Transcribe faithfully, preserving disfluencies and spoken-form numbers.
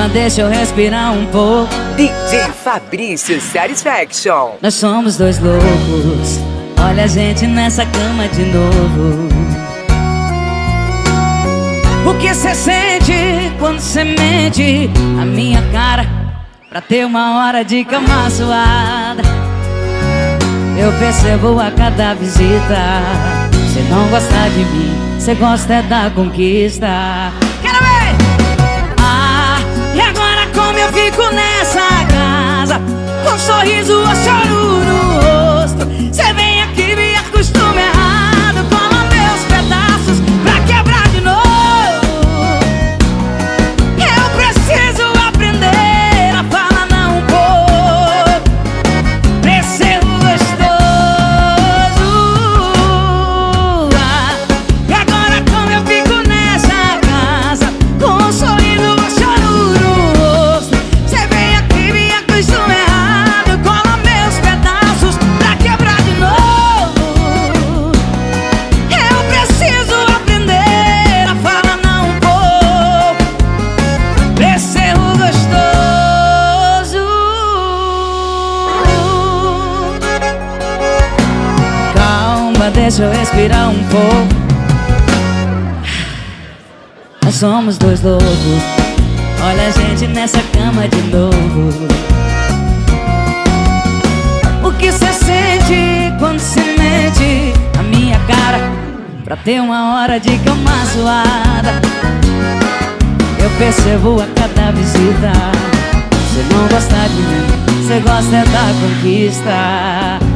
Calma, deixa eu respirar um pouco. D J Fabrício Satisfaction. Nós somos dois loucos, olha a gente nessa cama de novo. O que cê sente quando cê mente a minha cara pra ter uma hora de cama suada? Eu percebo a cada visita, cê não gosta de mim, cê gosta é da conquista. Quero ver! Ah, e agora como eu fico nessa casa, com um sorriso ou choro no rosto? Cê vem aqui, me acostuma errado, cola meus pedaços pra quebrar de novo. Eu preciso aprender a falar não um pouco, preciso gostoso. Ah, e agora como eu fico nessa casa, com um sorriso ou choro no rosto? Cê vem aqui, me acostuma errado, cola meus pedaços pra quebrar de novo. Eu preciso aprender a falar não um pouco, preciso gostoso. Calma, deixa eu respirar um pouco. Nós somos dois loucos, olha a gente nessa cama de novo. O que cê sente quando cê mente a minha cara pra ter uma hora de cama suada? Eu percebo a cada visita, cê não gosta de mim, cê gosta é da conquista.